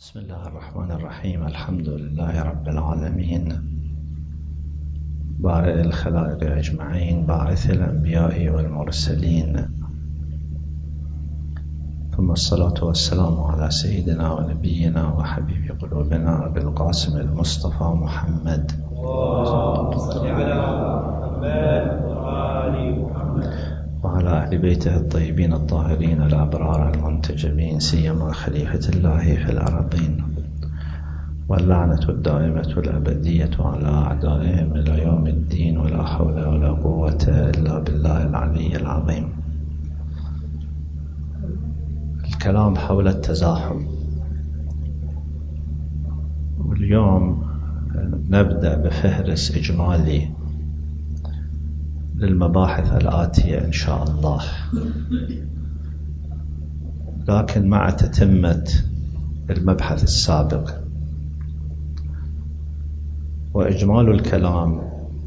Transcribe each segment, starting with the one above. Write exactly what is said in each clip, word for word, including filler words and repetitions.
بسم الله الرحمن الرحيم. الحمد لله رب العالمين، بارئ الخلائق أجمعين، باعث الأنبياء والمرسلين، ثم الصلاة والسلام على سيدنا ونبينا وحبيب قلوبنا أبي القاسم المصطفى محمد. اللهم صل على محمد وآل محمد وعلى أهل بيته الطيبين الطاهرين الأبرار المنتجبين، سيما خليفة الله في الأرضين، واللعنة الدائمة الأبدية على أعدائهم إلى يوم الدين، ولا حول ولا قوة إلا بالله العلي العظيم. الكلام حول التزاحم، واليوم نبدأ بفهرس إجمالي للمباحث الآتية إن شاء الله، لكن مع تتمة المبحث السابق. وإجمال الكلام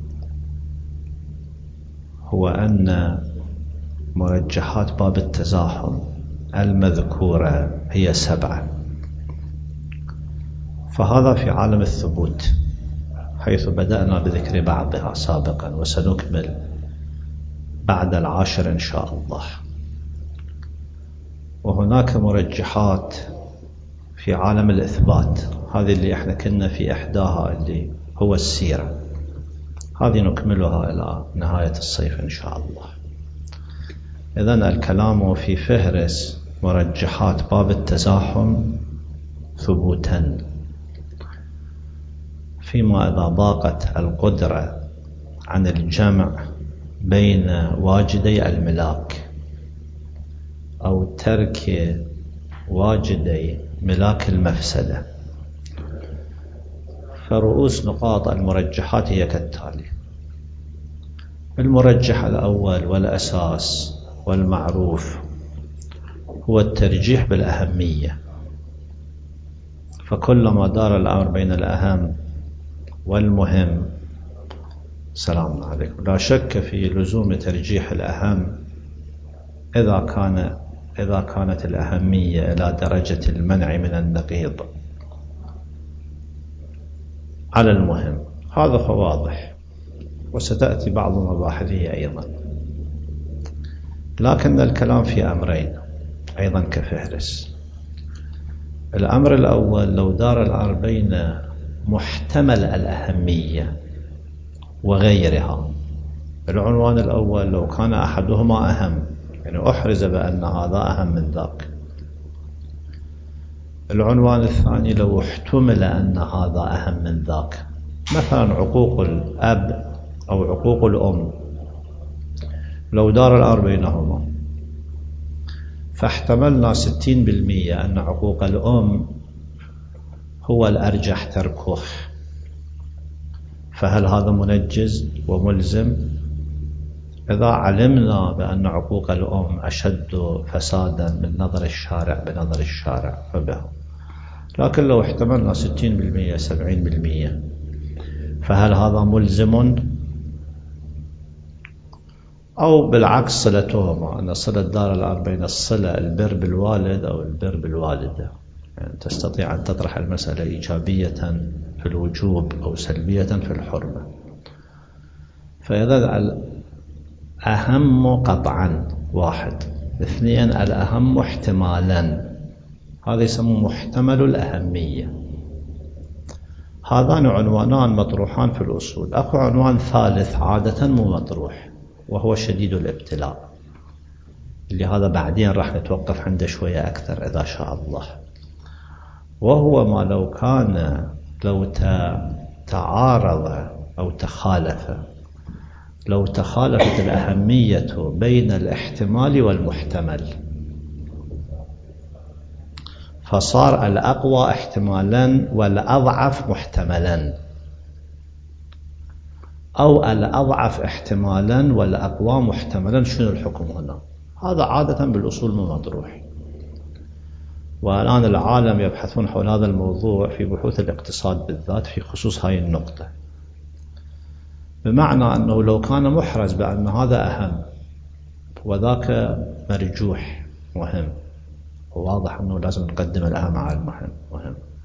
هو أن مرجحات باب التزاحم المذكورة هي سبعة، فهذا في عالم الثبوت، حيث بدأنا بذكر بعضها سابقا، وسنكمل بعد العاشر إن شاء الله. وهناك مرجحات في عالم الإثبات، هذه اللي احنا كنا في إحداها اللي هو السيرة، هذه نكملها إلى نهاية الصيف إن شاء الله. إذن الكلام في فهرس مرجحات باب التزاحم ثبوتا، فيما إذا ضاقت القدرة عن الجمع بين واجدي الملاك أو ترك واجدي ملاك المفسدة. فرؤوس نقاط المرجحات هي كالتالي: المرجح الأول والأساس والمعروف هو الترجيح بالأهمية، فكلما دار الأمر بين الأهم والمهم سلام عليكم، لا شك في لزوم ترجيح الأهم إذا كان إذا كانت الأهمية إلى درجة المنع من النقيض على المهم، هذا هو واضح، وستأتي بعض مباحثه أيضا. لكن الكلام في أمرين أيضا كفهرس. الأمر الأول: لو دار الأمر بين محتمل الأهمية وغيرها. العنوان الأول لو كان أحدهما أهم، يعني أحرز بأن هذا أهم من ذاك. العنوان الثاني لو احتمل أن هذا أهم من ذاك، مثلا عقوق الأب أو عقوق الأم، لو دار الأمر بينهما فاحتملنا ستين بالمئة أن عقوق الأم هو الأرجح تركه، فهل هذا منجز وملزم؟ إذا علمنا بأن عقوق الأم أشد فسادا من نظر الشارع بنظر الشارع فبه. لكن لو احتملنا ستين بالمئة سبعين بالمئة فهل هذا ملزم؟ أو بالعكس صلتهما، أن صلة دار الأمر بين الصلة البر بالوالد أو البر بالوالدة، يعني تستطيع أن تطرح المسألة إيجابية في الوجوب أو سلبية في الحرمة. فإذا الأهم قطعا واحد، اثنين الأهم احتمالا، هذا يسمى محتمل الأهمية. هذان عنوانان مطروحان في الأصول. أكو عنوان ثالث عادة مو مطروح، وهو شديد الابتلاء، اللي هذا بعدين راح نتوقف عنده شوية أكثر إذا شاء الله. وهو ما لو كان لو تعارض أو تخالف، لو تخالفت الأهمية بين الاحتمال والمحتمل، فصار الأقوى احتمالا والأضعف محتملا، أو الأضعف احتمالا والأقوى محتملا. شنو الحكم هنا؟ هذا عادة بالأصول مو مطروح، والآن العالم يبحثون حول هذا الموضوع في بحوث الاقتصاد بالذات في خصوص هاي النقطة، بمعنى أنه لو كان محرز بأن هذا أهم وذاك مرجوح مهم، وواضح أنه لازم نقدم الأهم على المهم مهم،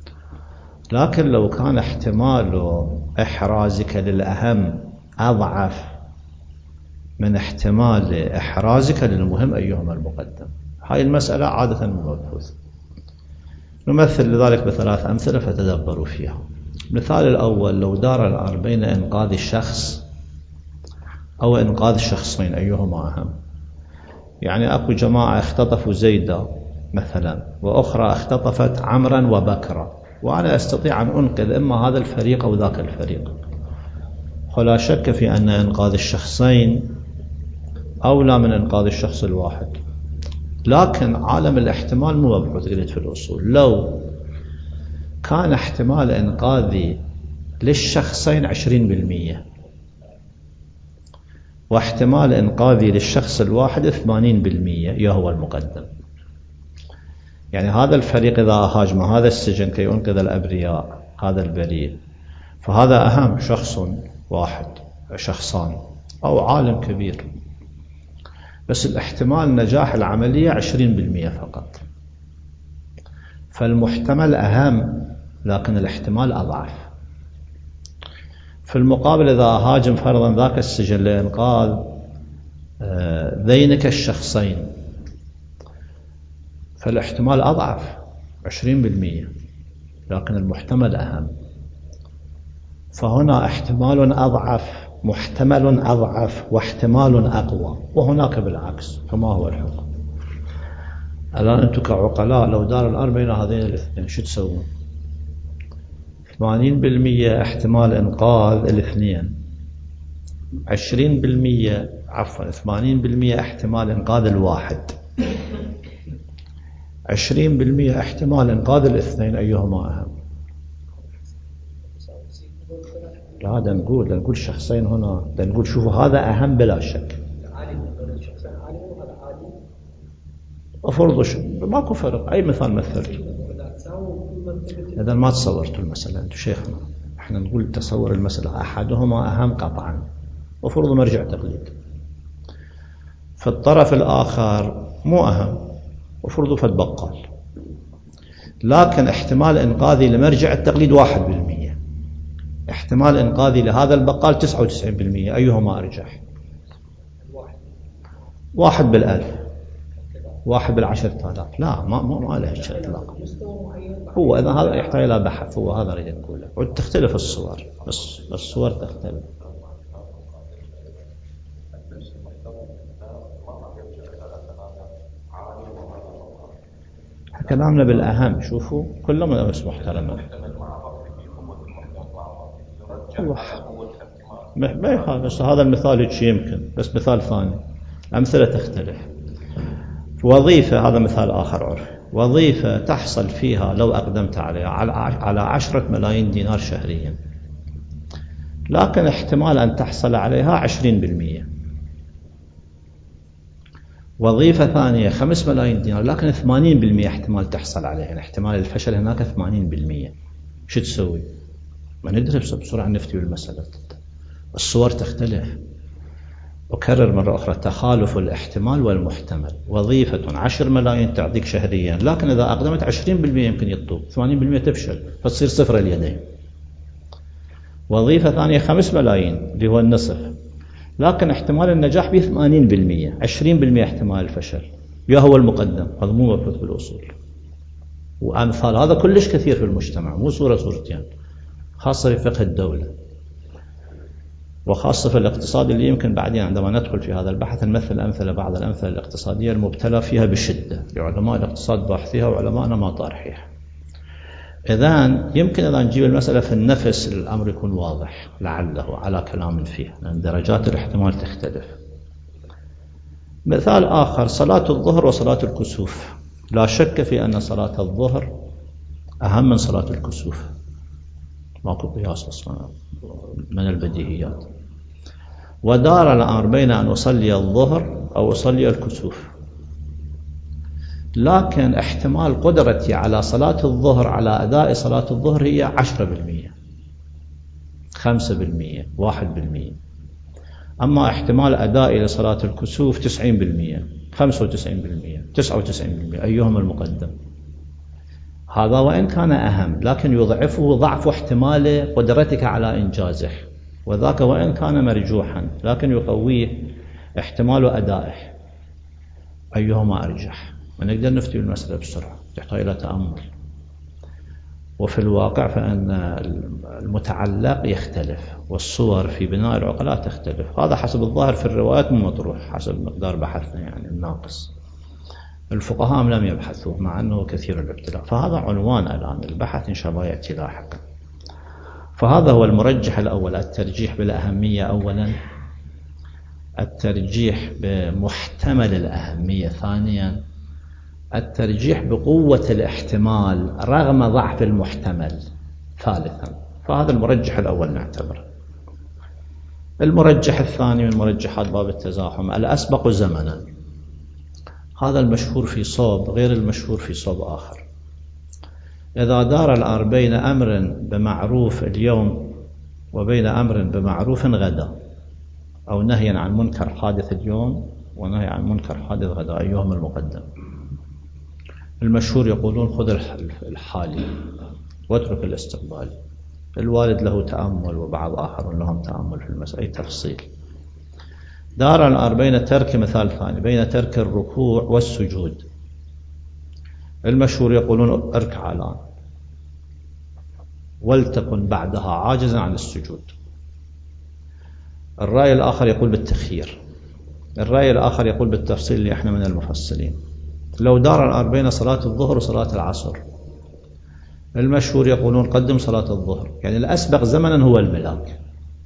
لكن لو كان احتمال إحرازك للأهم أضعف من احتمال إحرازك للمهم أيهما المقدم، هاي المسألة عادة مبحوث. نمثل لذلك بثلاث أمثلة فتدبروا فيها. المثال الأول: لو دار الأمر بين إنقاذ الشخص أو إنقاذ شخصين أيهما أهم. يعني أكو جماعة اختطفوا زيدا مثلا، وأخرى اختطفت عمرا وبكرا، وأنا أستطيع أن أنقذ إما هذا الفريق أو ذاك الفريق، ولا شك في أن إنقاذ الشخصين أولى من إنقاذ الشخص الواحد. لكن عالم الاحتمال مو مبحوث قلت في الأصول. لو كان احتمال إنقاذي للشخصين عشرين بالمئة واحتمال إنقاذي للشخص الواحد ثمانين بالمئة، يا هو المقدم. يعني هذا الفريق إذا هاجم هذا السجن كي ينقذ الأبرياء هذا البريء، فهذا أهم، شخص واحد، شخصان، أو عالم كبير، بس الاحتمال نجاح العملية عشرين بالمئة فقط. فالمحتمل أهم لكن الاحتمال أضعف. في المقابل إذا هاجم فرضا ذاك السجن لإنقاذ ذينك الشخصين، فالاحتمال أضعف عشرين بالمئة لكن المحتمل أهم. فهنا احتمال أضعف، محتمل أضعف، واحتمال أقوى، وهناك بالعكس. فما هو الحكم؟ الآن أنتم كعقلاء لو دار الأمر بين هذين الاثنين شو تسوون؟ ثمانين بالمئة احتمال إنقاذ الاثنين، عشرين بالمئة عفوا ثمانين بالمئة احتمال إنقاذ الواحد، عشرين بالمئة احتمال إنقاذ الاثنين، أيهما أهم؟ لا دا نقول دا نقول شخصين هنا، دا نقول شوفوا هذا أهم بلا شك. أفرض ماكو فرق، أي مثال مثلت. إذا ما تصورتوا المسألة أنتم شيخنا، احنا نقول تصور المسألة أحدهما أهم قطعا، أفرض مرجع تقليد. فالطرف الآخر مو أهم، أفرض فد بقال، لكن احتمال إنقاذي لمرجع التقليد واحد بالمئة، احتمال إنقاذي لهذا البقال تسعة وتسعين بالمئة، أيهما أرجح؟ واحد بالألف، واحد بالعشرة آلاف. لا ما ما ما له هيك إطلاق. هو إذا هذا يحتاج إلى بحث، هو هذا أريد نقوله. وتختلف الصور، بس الصور تختلف. كلامنا بالأهم، شوفوا كلهم بس محترمة. ما يخالف، بس هذا المثال هيك يمكن، بس مثال ثاني أمثلة تختلف. وظيفة، هذا مثال آخر عرفي، وظيفة تحصل فيها لو أقدمت عليها على عشرة ملايين دينار شهريا، لكن احتمال أن تحصل عليها عشرين بالمئة. وظيفة ثانية خمس ملايين دينار، لكن ثمانين بالمئة احتمال تحصل عليها، يعني احتمال الفشل هناك ثمانين بالمئة. شو تسوي؟ ما ندرس بسرعة نفتي بالمسألة، الصور تختلف. أكرر مرة أخرى، تخالف الاحتمال والمحتمل. وظيفة عشر ملايين تعطيك شهريا، لكن إذا أقدمت عشرين بالمئة يمكن يطوب، ثمانين بالمئة تفشل فتصير صفر اليدين. وظيفة ثانية خمس ملايين اللي هو النصف، لكن احتمال النجاح به ثمانين بالمئة، عشرين بالمئة احتمال الفشل، يا هو المقدم. هذا مو مبحوث بالأصول، وأمثال هذا كلش كثير في المجتمع، مو صورة صورتين، خاصة في فقه الدولة وخاصة في الاقتصاد، اللي يمكن بعدين عندما ندخل في هذا البحث نمثل أمثلة، بعض الأمثلة الاقتصادية المبتلى فيها بشدة لعلماء الاقتصاد باحثيها وعلماءنا ما طارحيها. إذن يمكن إذا نجيب المسألة في النفس الأمر يكون واضح لعله على كلام فيه، لأن درجات الاحتمال تختلف. مثال آخر، صلاة الظهر وصلاة الكسوف. لا شك في أن صلاة الظهر أهم من صلاة الكسوف، ماكو قياس أصلا من البديهيات. ودار الأمر بين أن أصلي الظهر أو أصلي الكسوف، لكن احتمال قدرتي على صلاة الظهر، على أداء صلاة الظهر، هي عشرة بالمئة، خمسة بالمئة، واحد بالمئة. أما احتمال أدائي لصلاة الكسوف تسعين بالمئة، خمسة وتسعين بالمئة، تسعة وتسعين بالمئة، أيهم المقدم؟ هذا وإن كان أهم لكن يضعفه ضعف احتمال قدرتك على إنجازه، وذاك وإن كان مرجوحا لكن يقويه احتمال أدائه. أيهما أرجح؟ ونقدر نفتي بالمسألة بسرعة، تحتاج إلى تأمل. وفي الواقع فإن المتعلق يختلف والصور في بناء العقلاء تختلف. هذا حسب الظاهر في الروايات مو مطروح حسب مقدار بحثنا يعني الناقص. الفقهاء لم يبحثوه مع أنه كثير الابتلاء، فهذا عنوان الآن البحث إن شاء الله يأتي لاحقا. فهذا هو المرجح الأول، الترجيح بالأهمية أولا، الترجيح بمحتمل الأهمية ثانيا، الترجيح بقوة الاحتمال رغم ضعف المحتمل ثالثا. فهذا المرجح الأول نعتبره. المرجح الثاني من مرجحات باب التزاحم الأسبق زمنا. هذا المشهور في صوب غير المشهور في صوب آخر. إذا دار الأمر بين أمر بمعروف اليوم وبين أمر بمعروف غدا، أو نهيا عن منكر حادث اليوم ونهي عن منكر حادث غدا، أيهما المقدم؟ المشهور يقولون خذ الحالي واترك الاستقبالي. الوالد له تأمل وبعض آخرون لهم تأمل في المسألة، أي تفصيل. دار الأمر بين ترك، مثال ثاني، بين ترك الركوع والسجود. المشهور يقولون اركع الآن ولتكن بعدها عاجزا عن السجود. الرأي الآخر يقول بالتخيير. الرأي الآخر يقول بالتفصيل اللي احنا من المفصلين. لو دار الأمر بين صلاة الظهر وصلاة العصر، المشهور يقولون قدم صلاة الظهر، يعني الأسبق زمنا هو الملاك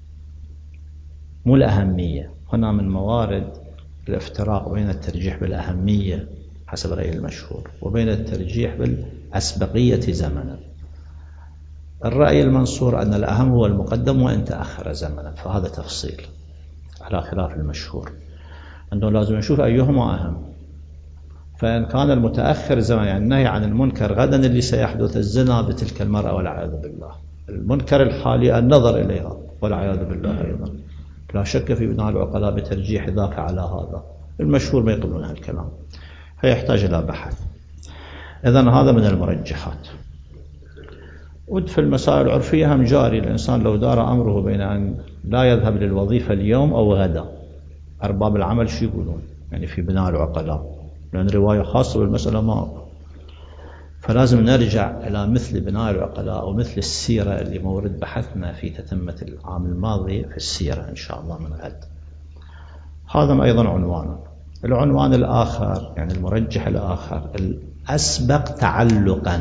مو الأهمية. هنا من موارد الافتراق بين الترجيح بالأهمية حسب رأي المشهور وبين الترجيح بالأسبقية زمنا. الرأي المنصور أن الأهم هو المقدم وإن تأخر زمنا، فهذا تفصيل على خلاف المشهور، أنه لازم نشوف أيهما أهم. فإن كان المتأخر زمن يعني النهي عن المنكر غدا اللي سيحدث الزنا بتلك المرأة والعياذ بالله، المنكر الحالي النظر إليها والعياذ بالله أيضا، لا شك في بناء العقلاء بترجيح ذاك على هذا. المشهور ما يقبلون هالكلام، فيحتاج إلى بحث. إذن هذا من المرجحات. وفي المسائل العرفية هم جاري، الإنسان لو دار أمره بين أن لا يذهب للوظيفة اليوم أو غدا، أرباب العمل شو يقولون يعني في بناء العقلاء، لأن رواية خاصة بالمسألة ما، فلازم نرجع إلى مثل بناء العقلاء أو مثل السيرة اللي مورد بحثنا في تتمة العام الماضي في السيرة إن شاء الله من غد. هذا أيضا عنوان. العنوان الآخر يعني المرجح الآخر الأسبق تعلقا،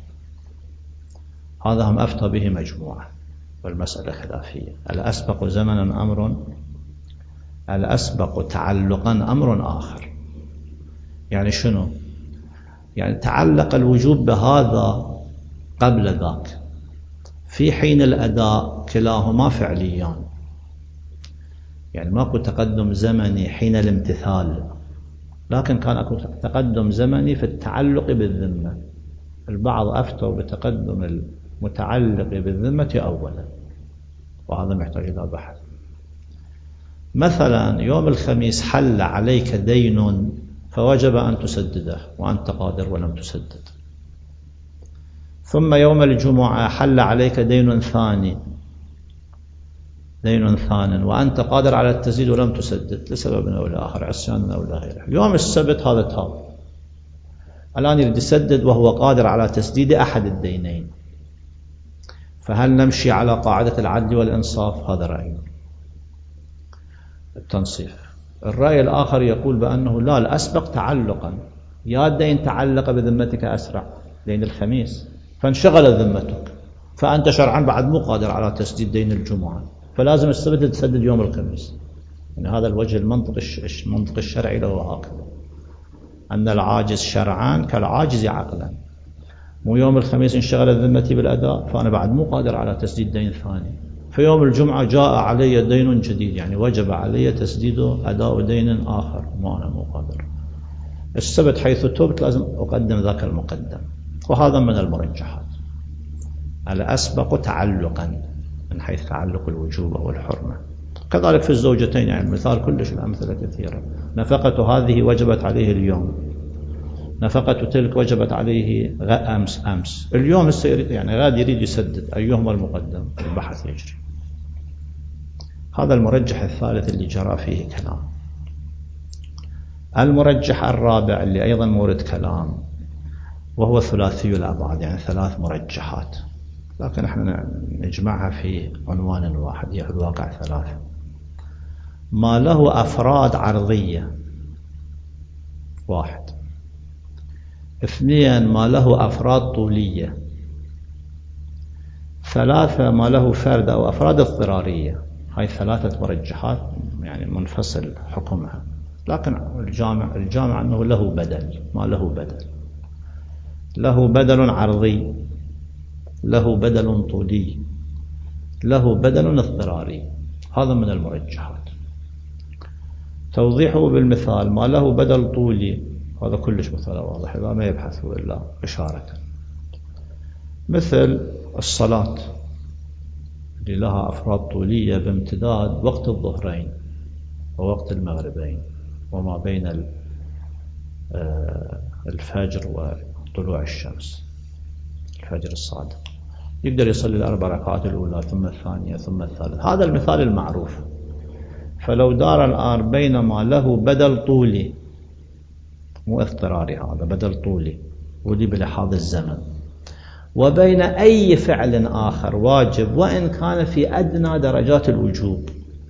هذا هم أفتى به مجموعة والمسألة خلافية. الأسبق زمنا أمر، الأسبق تعلقا أمر آخر. يعني شنو؟ يعني تعلق الوجوب بهذا قبل ذاك في حين الأداء، كلاهما فعليان، يعني ماكو تقدم زمني حين الامتثال، لكن كان اكو تقدم زمني في التعلق بالذمة. البعض أفتوا بتقدم المتعلق بالذمة أولا، وهذا محتاج إلى بحث. مثلا يوم الخميس حل عليك دين فوجب أن تسدده وأنت قادر ولم تسدد، ثم يوم الجمعة حل عليك دين ثاني دين ثان وأنت قادر على التسديد ولم تسدد لسبب أو لآخر، عصيان أو لغيره. اليوم السبت هذا تاب، الآن يريد يسدد وهو قادر على تسديد أحد الدينين، فهل نمشي على قاعدة العدل والإنصاف؟ هذا رأي التنصيف. الرأي الآخر يقول بأنه لا، الأسبق تعلقا، يا الدين تعلق بذمتك أسرع، دين الخميس، فانشغل ذمتك، فأنت شرعا بعد مو قادر على تسديد دين الجمعة، فلازم السبت تسدد يوم الخميس. يعني هذا الوجه المنطق المنطق الشرعي له هكذا، أن العاجز شرعا كالعاجز عقلا، مو يوم الخميس انشغل ذمتي بالأداء فأنا بعد مو قادر على تسديد دين ثاني، في يوم الجمعة جاء علي دين جديد يعني وجب علي تسديد أداء دين آخر ما أنا مو قادر. السبت حيث تبت لازم أقدم ذاك المقدم، وهذا من المرجحات. الأسبق تعلقا من حيث تعلق الوجوب والحرمة. كذلك في الزوجتين، يعني مثال كلش الأمثلة كثيرة. نفقة هذه وجبت عليه اليوم، نفقة تلك وجبت عليه أمس أمس، اليوم يعني غاد يريد يسدد، أيهما المقدم؟ البحث يجري. هذا المرجح الثالث اللي جرى فيه كلام. المرجح الرابع اللي أيضا مورد كلام وهو ثلاثي الأبعاد، يعني ثلاث مرجحات، لكن احنا نجمعها في عنوان واحد، هي في الواقع ثلاثة. ما له أفراد عرضية واحد، اثنين ما له أفراد طولية، ثلاثة ما له فرد أو أفراد اضطرارية. هاي ثلاثة مرجحات يعني منفصل حكمها، لكن الجامع الجامع أنه له بدل، ما له بدل، له بدل عرضي، له بدل طولي، له بدل اضطراري. هذا من المرجحات. توضيحه بالمثال: ما له بدل طولي، هذا كلش مثال واضح، ما يبحث إلا إشارة. مثل الصلاة اللي لها أفراد طولية بامتداد وقت الظهرين ووقت المغربين وما بين الفجر وطلوع الشمس، الفجر الصادق، يقدر يصلي الأربع ركعات الأولى ثم الثانية ثم الثالثة. هذا المثال المعروف. فلو دار الآن بين ما له بدل طولي، مو اضطراري، هذا بدل طولي ودي بلحاظ الزمن، وبين أي فعل آخر واجب وإن كان في أدنى درجات الوجوب،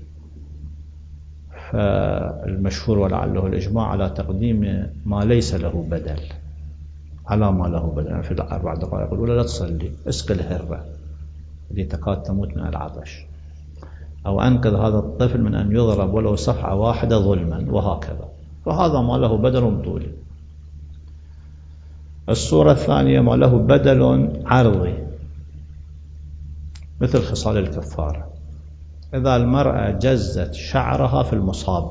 فالمشهور ولعله الإجماع على تقديم ما ليس له بدل على ما له بدل. يعني في الأربع دقائق الأولى لا تصلي، اسقي الهرة اللي تكاد تموت من العطش، أو أنقذ هذا الطفل من أن يضرب ولو صفعة واحدة ظلما، وهكذا. فهذا ما له بدل طولي. الصورة الثانية ما له بدل عرضي، مثل خصال الكفارة. إذا المرأة جزت شعرها في المصاب،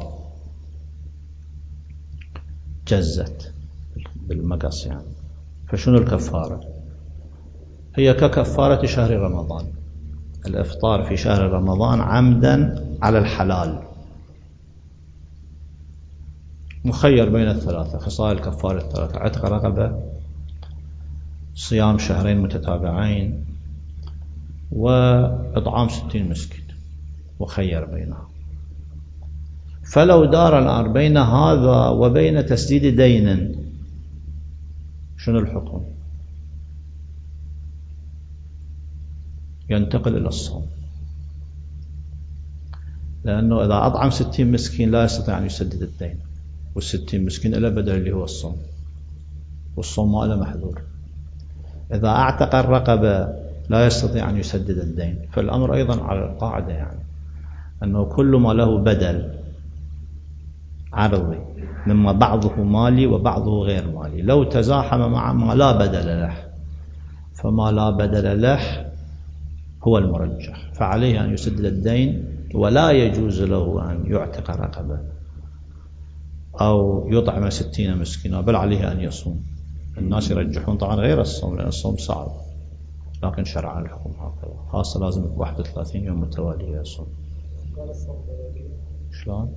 جزت بالمقص يعني، فشنو الكفارة؟ هي ككفارة شهر رمضان، الإفطار في شهر رمضان عمدا على الحلال، مخير بين الثلاثة، خصال الكفارة الثلاثة: عتق رقبة، صيام شهرين متتابعين، وإطعام ستين مسكين، مخير بينها. فلو دار الآن بين هذا وبين تسديد دين، شنو الحكم؟ ينتقل إلى الصوم، لأنه إذا أطعم ستين مسكين لا يستطيع أن يسدد الدين، والستين مسكين إلى بدل اللي هو الصوم، والصوم ما له محذور. إذا أعتق الرقبة لا يستطيع أن يسدد الدين. فالأمر أيضا على القاعدة، يعني أنه كل ما له بدل عرضي مما بعضه مالي وبعضه غير مالي، لو تزاحم مع ما لا بدل له، فما لا بدل له هو المرجح، فعليه أن يسدد الدين، ولا يجوز له أن يعتق رقبة أو يطعم ستين مسكينا، بل عليه أن يصوم. الناس يرجحون طبعا غير الصوم، لأن الصوم صعب، لكن شرع الحكم هكذا، خاصة لازم واحد وثلاثين يوم متوالية يصوم. شلون؟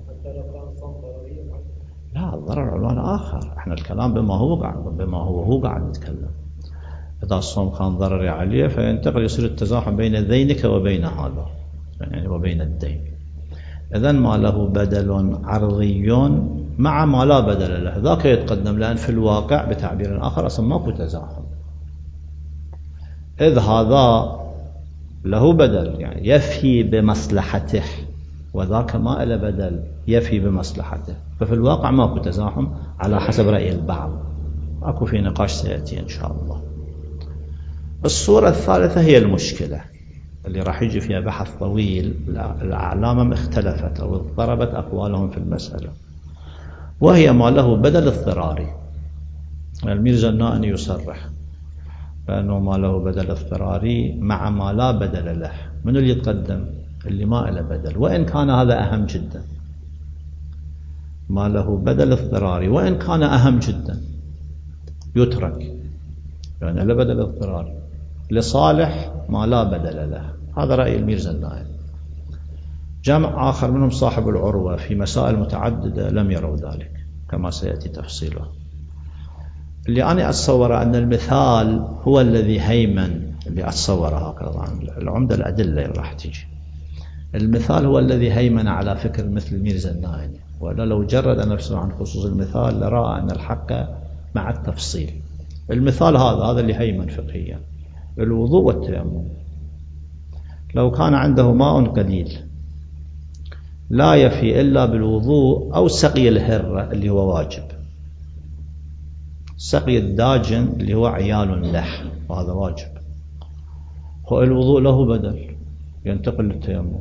لا، الضرر عنوان آخر، احنا الكلام بما هو قاعد بما هو هو قاعد نتكلم. إذا الصوم كان ضرري عليه فينتقل، يصير التزاحم بين ذينك وبين هذا، يعني وبين الدين. إذن ما له بدل عرضي مع ما لا بدل له، ذاك يتقدم، لأن في الواقع بتعبير آخر أصلا ماكو تزاحم، إذ هذا له بدل يعني يفي بمصلحته، وذاك ما له بدل يفي بمصلحته، ففي الواقع ماكو تزاحم على حسب رأي البعض. أكو في نقاش سيأتي إن شاء الله. الصورة الثالثة هي المشكلة اللي راح يجي فيها بحث طويل، الأعلام اختلفت أو اضطربت أقوالهم في المسألة، وهي ما له بدل اضطراري. الميرزا النائني يصرح بأنه ما له بدل اضطراري مع ما لا بدل له. من اللي يتقدم؟ اللي ما له بدل، وإن كان هذا أهم جدا. ما له بدل اضطراري وإن كان أهم جدا يترك، يعني له بدل اضطراري لصالح ما لا بدل له. هذا رأي الميرزا النائني. جمع آخر منهم صاحب العروة في مسائل متعددة لم يروا ذلك، كما سيأتي تفصيله. اللي أنا أتصور أن المثال هو الذي هيمن، اللي أتصور هكذا العمدة الأدلة اللي راح تيجي، المثال هو الذي هيمن على فكر مثل ميرزا الناعمي، ولا لو جرد نفسه عن خصوص المثال لرأى أن الحق مع التفصيل. المثال هذا هذا اللي هيمن فقهيا، الوضوء والتيمم. لو كان عنده ماء قليل لا يفي إلا بالوضوء أو سقي الهرة اللي هو واجب، سقي الداجن اللي هو عيال له وهذا واجب، والوضوء له بدل ينتقل للتيمم.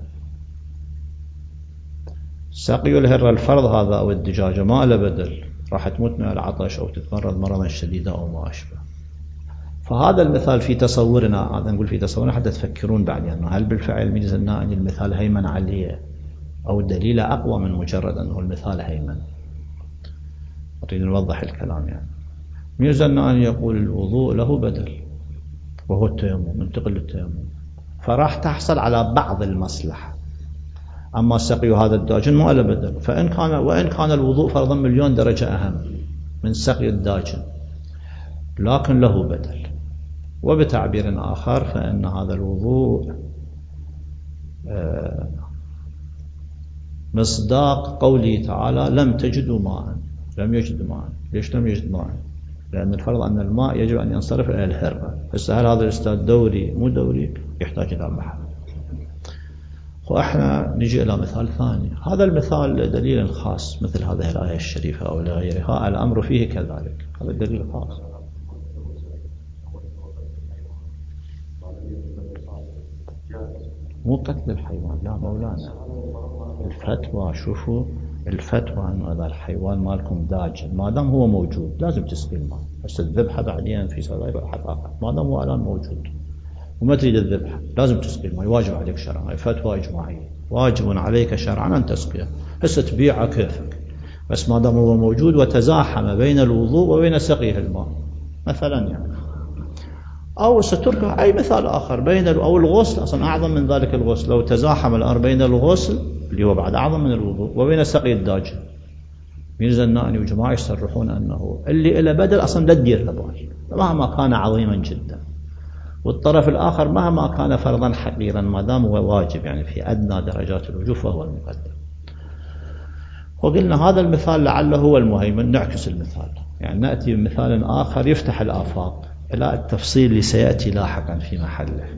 سقي الهرة الفرض هذا أو الدجاجة ما له بدل، راح تموت من العطش أو تتمرض مرضا شديدا أو ما أشبه. فهذا المثال في تصورنا، هذا نقول في تصورنا حتى تفكرون بعدين أنه هل بالفعل ميرزا الناعمي المثال هيمن عليه أو الدليل أقوى من مجرد أنه المثال هيمن. نريد نوضح الكلام. يعني ميرزا الناعمي يقول الوضوء له بدل وهو التيمم، ننتقل للتيمم، فراح تحصل على بعض المصلحة. أما سقي هذا الداجن ما له بدل، فإن كان وإن كان الوضوء فرضا مليون درجة أهم من سقي الداجن لكن له بدل. وبتعبير آخر فإن هذا الوضوء مصداق قوله تعالى لم تجدوا ماء، لم يجدوا ماء. ليش لم يجد ماء؟ لأن الفرض أن الماء يجب أن ينصرف إلى الهرة. هسه هل هذا الأستاذ دوري مو دوري؟ يحتاج إلى بحث. وإحنا نجي إلى مثال ثاني. هذا المثال دليل خاص مثل هذه الآية الشريفة أو لغيرها، الأمر فيه كذلك، هذا دليل خاص. مو قتل الحيوان يا مولانا، الفتوى شوفوا الفتوى أنه هذا الحيوان مالكم داجن ما دام هو موجود لازم تسقي الماء. بس الذبحة بعدين في سبب حقائق، ما دام هو الآن موجود وما تريد الذبحة لازم تسقي الماء، واجب عليك شرعا، فتوى إجماعية، واجب عليك شرعا أن تسقيه. هسه تبيعه كيفك، بس ما دام هو موجود وتزاحم بين الوضوء وبين سقيه الماء مثلا يعني. أو ستركه أي مثال آخر بين أو الغسل، أصلا أعظم من ذلك الغسل، لو تزاحم الأمر بين الغسل اللي هو بعد أعظم من الوضوء وبين سقي الداجن. ميرزا الناعمي وجماعة يصرحون أنه اللي إلى بدل أصلا لا تدير له بال مهما كان عظيما جدا، والطرف الآخر مهما كان فرضا حقيرا ما دام هو واجب يعني في أدنى درجات الوجوب فهو المقدم. وقلنا هذا المثال لعله هو المهيمن. نعكس المثال، يعني نأتي بمثال آخر يفتح الآفاق إلى التفصيل اللي سيأتي لاحقا في محله.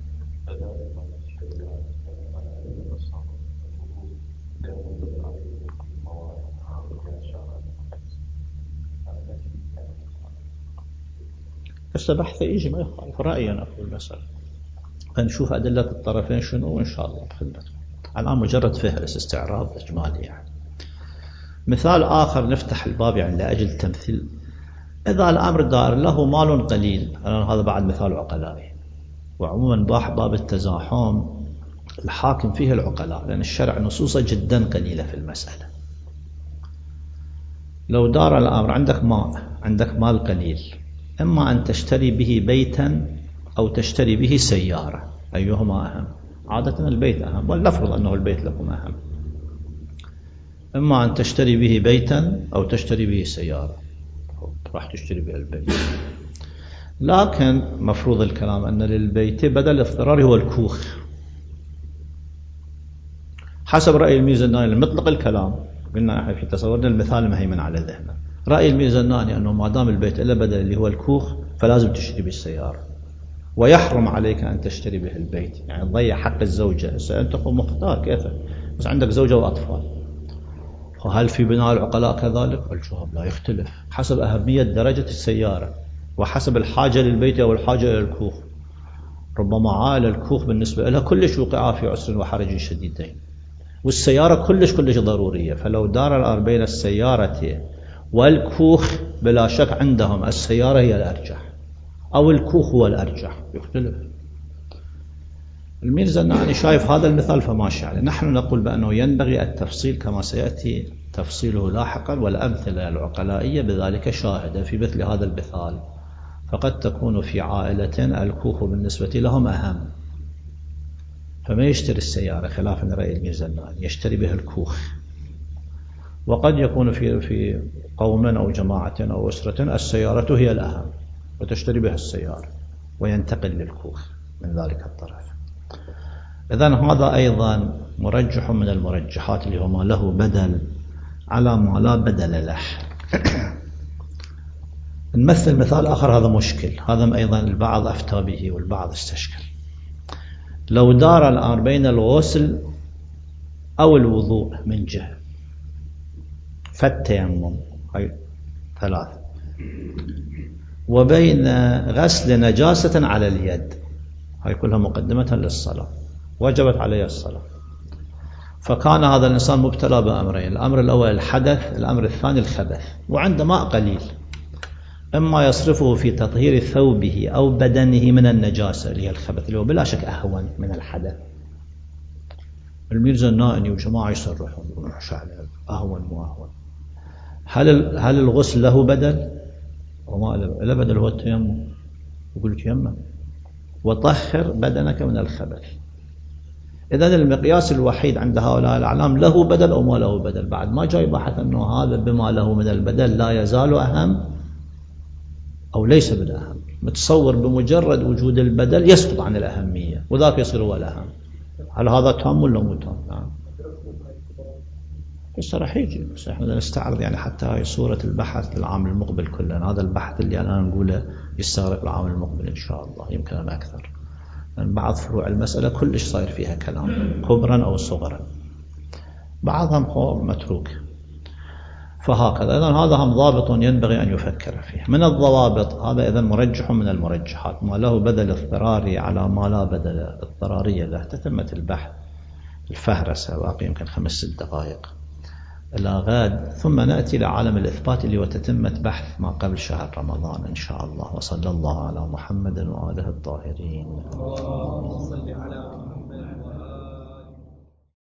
بس بحث يجي ما يخالف رأيي أنا أقول مثلا، فنشوف أدلة الطرفين شنو وإن شاء الله بخدمتكم. الآن مجرد فهرس استعراض إجمالي يعني. مثال آخر نفتح الباب يعني لأجل تمثيل. إذا الأمر دار له مال قليل، هذا بعد مثال عقلائي، وعموما باب التزاحم الحاكم فيه العقلاء لأن الشرع نصوصه جدا قليلة في المسألة. لو دار الأمر عندك ماء، عندك مال قليل، إما أن تشتري به بيتا أو تشتري به سيارة، أيهما أهم؟ عادة البيت أهم، ولنفرض أنه البيت لكم أهم. إما أن تشتري به بيتا أو تشتري به سيارة، راح تشتري به البيت. لكن مفروض الكلام أن للبيت بدل الاضطراري هو الكوخ حسب رأي الميرزا الناعمي مطلق الكلام. قلنا احنا في تصورنا المثال مهيمن على ذهننا. رأي الميرزا الناعمي أنه ما دام البيت إلا بدل اللي هو الكوخ فلازم تشتري به السيارة، ويحرم عليك أن تشتري به البيت، يعني تضيع حق الزوجة. أنت مختار كيفك، بس عندك زوجة وأطفال. وهل في بناء العقلاء كذلك؟ الجواب لا، يختلف حسب أهمية درجة السيارة وحسب الحاجة للبيت أو الحاجة إلى الكوخ. ربما عائلة الكوخ بالنسبة لها كلش وقعا في عسر وحرج شديدين، والسيارة كلش كلش ضرورية. فلو دار الأمر بين السيارة والكوخ بلا شك عندهم السيارة هي الأرجح أو الكوخ هو الأرجح، يختلف. الميرزا الناعمي شايف هذا المثال فماشي عليه. نحن نقول بأنه ينبغي التفصيل كما سيأتي تفصيله لاحقا، والأمثلة العقلائية بذلك شاهدة في مثل هذا المثال. فقد تكون في عائلة الكوخ بالنسبة لهم أهم، فما يشتري السيارة خلافا لرأي الميرزا الناعمي، يشتري به الكوخ. وقد يكون في في قوم أو جماعة أو أسرة السيارة هي الأهم وتشتري بها السيارة وينتقل للكوخ من ذلك الطرف. إذن هذا أيضا مرجح من المرجحات اللي هو ما له بدل على ما لا بدل له. نمثل مثال آخر، هذا مشكل، هذا أيضا البعض أفتى به والبعض استشكل. لو دار الآن بين الغسل أو الوضوء من جهة فالتيمم، هاي ثلاث، وبين غسل نجاسة على اليد، هاي كلها مقدمة للصلاة، وجبت عليه الصلاة. فكان هذا الإنسان مبتلى بأمرين، الأمر الأول الحدث، الأمر الثاني الخبث، وعنده ماء قليل، إما يصرفه في تطهير ثوبه أو بدنه من النجاسة اللي هي الخبث، اللي هو بلا شك أهون من الحدث. الميرزا النائني وجماعة يصرحون أهون وأهون. هل هل الغسل له بدل؟ وما له بدل، هو التيمم. يقول تيمم وطهر بدنك من الخبث. إذن المقياس الوحيد عند هؤلاء الأعلام له بدل أو ما له بدل، بعد ما جاي بحث أنه هذا بما له من البدل لا يزال أهم أو ليس بالأهم، متصور بمجرد وجود البدل يسقط عن الأهمية وذاك يصير هو الأهم. هل هذا تام ولا مو تام؟ نعم الصراحة يجي، بس احنا نستعرض يعني حتى هاي صورة البحث للعام المقبل كله. هذا البحث اللي أنا نقوله يستغرق العام المقبل إن شاء الله، يمكن أن أكثر، لأن بعض فروع المسألة كلش صاير فيها كلام كبرا أو صغرا، بعضها متروك. فهكذا إذن هذا هم ضابط ينبغي أن يفكر فيه. من الضوابط هذا إذن مرجح من المرجحات، ما له بدل اضطراري على ما لا بدل اضطرارية له. تتمة البحث الفهرسة، باقي يمكن خمس ست دقائق إلى غد، ثم نأتي لعالم الإثبات اللي هو تتمة بحث ما قبل شهر رمضان إن شاء الله. وصلى الله على محمد وآله الطاهرين.